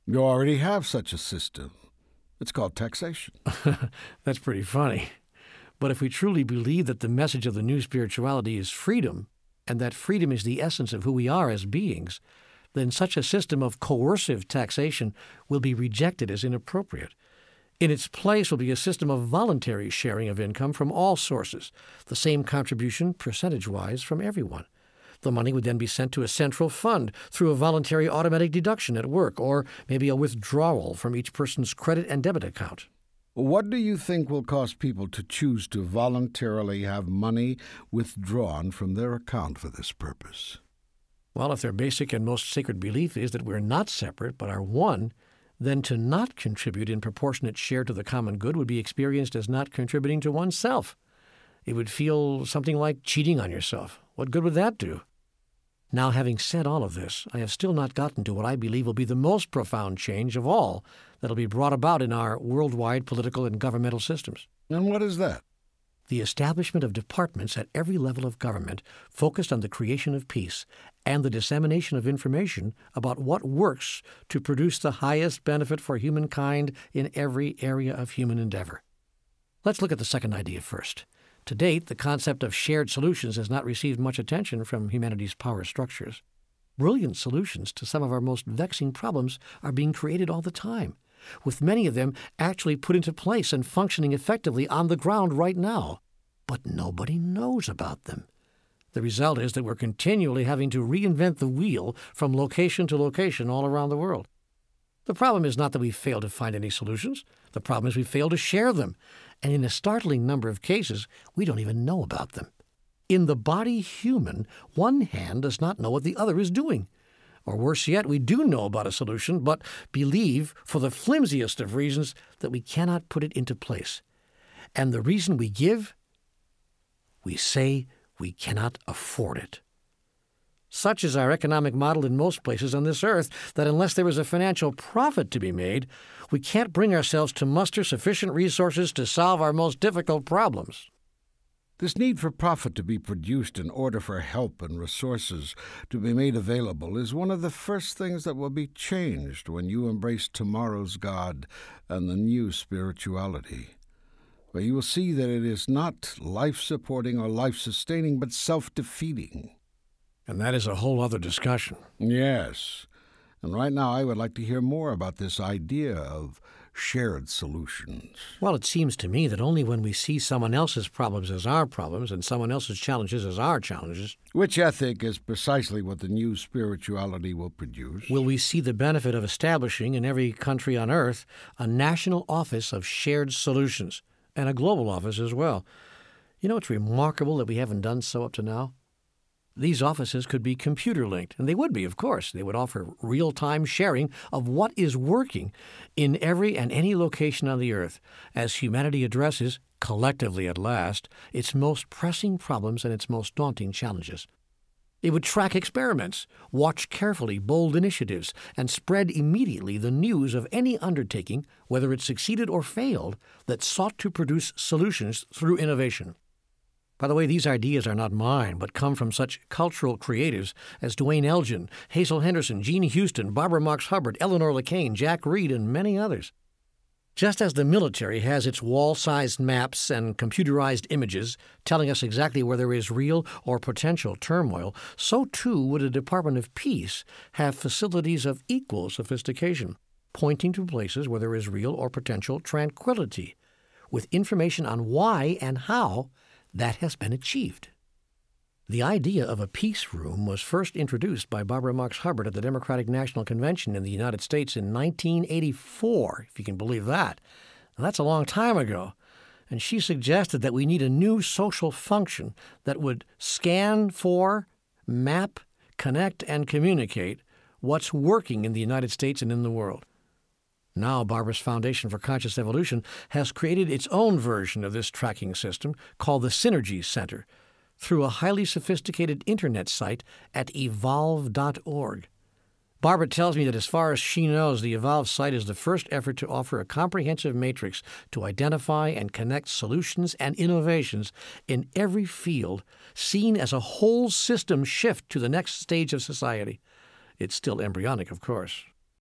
You already have such a system. It's called taxation. That's pretty funny. But if we truly believe that the message of the new spirituality is freedom, and that freedom is the essence of who we are as beings, then such a system of coercive taxation will be rejected as inappropriate. In its place will be a system of voluntary sharing of income from all sources, the same contribution percentage-wise from everyone. The money would then be sent to a central fund through a voluntary automatic deduction at work, or maybe a withdrawal from each person's credit and debit account. What do you think will cause people to choose to voluntarily have money withdrawn from their account for this purpose? Well, if their basic and most sacred belief is that we're not separate but are one, then to not contribute in proportionate share to the common good would be experienced as not contributing to oneself. It would feel something like cheating on yourself. What good would that do? Now, having said all of this, I have still not gotten to what I believe will be the most profound change of all that will be brought about in our worldwide political and governmental systems. And what is that? The establishment of departments at every level of government focused on the creation of peace and the dissemination of information about what works to produce the highest benefit for humankind in every area of human endeavor. Let's look at the second idea first. To date, the concept of shared solutions has not received much attention from humanity's power structures. Brilliant solutions to some of our most vexing problems are being created all the time, with many of them actually put into place and functioning effectively on the ground right now. But nobody knows about them. The result is that we're continually having to reinvent the wheel from location to location all around the world. The problem is not that we fail to find any solutions. The problem is we fail to share them. And in a startling number of cases, we don't even know about them. In the body human, one hand does not know what the other is doing. Or worse yet, we do know about a solution, but believe, for the flimsiest of reasons, that we cannot put it into place. And the reason we give? We say we cannot afford it. Such is our economic model in most places on this earth, that unless there is a financial profit to be made, we can't bring ourselves to muster sufficient resources to solve our most difficult problems. This need for profit to be produced in order for help and resources to be made available is one of the first things that will be changed when you embrace tomorrow's God and the new spirituality, where you will see that it is not life-supporting or life-sustaining, but self-defeating. And that is a whole other discussion. Yes. And right now I would like to hear more about this idea of shared solutions. Well, it seems to me that only when we see someone else's problems as our problems and someone else's challenges as our challenges, which ethic is precisely what the new spirituality will produce, will we see the benefit of establishing in every country on earth a national office of shared solutions, and a global office as well. You know, it's remarkable that we haven't done so up to now. These offices could be computer-linked, and they would be, of course. They would offer real-time sharing of what is working in every and any location on the earth as humanity addresses, collectively at last, its most pressing problems and its most daunting challenges. It would track experiments, watch carefully bold initiatives, and spread immediately the news of any undertaking, whether it succeeded or failed, that sought to produce solutions through innovation. By the way, these ideas are not mine, but come from such cultural creatives as Dwayne Elgin, Hazel Henderson, Jean Houston, Barbara Marx Hubbard, Eleanor LeCain, Jack Reed, and many others. Just as the military has its wall-sized maps and computerized images telling us exactly where there is real or potential turmoil, so too would a Department of Peace have facilities of equal sophistication, pointing to places where there is real or potential tranquility, with information on why and how that has been achieved. The idea of a peace room was first introduced by Barbara Marx Hubbard at the Democratic National Convention in the United States in 1984, if you can believe that. Now, that's a long time ago. And she suggested that we need a new social function that would scan for, map, connect, and communicate what's working in the United States and in the world. Now, Barbara's Foundation for Conscious Evolution has created its own version of this tracking system called the Synergy Center through a highly sophisticated internet site at evolve.org. Barbara tells me that as far as she knows, the Evolve site is the first effort to offer a comprehensive matrix to identify and connect solutions and innovations in every field, seen as a whole system shift to the next stage of society. It's still embryonic, of course.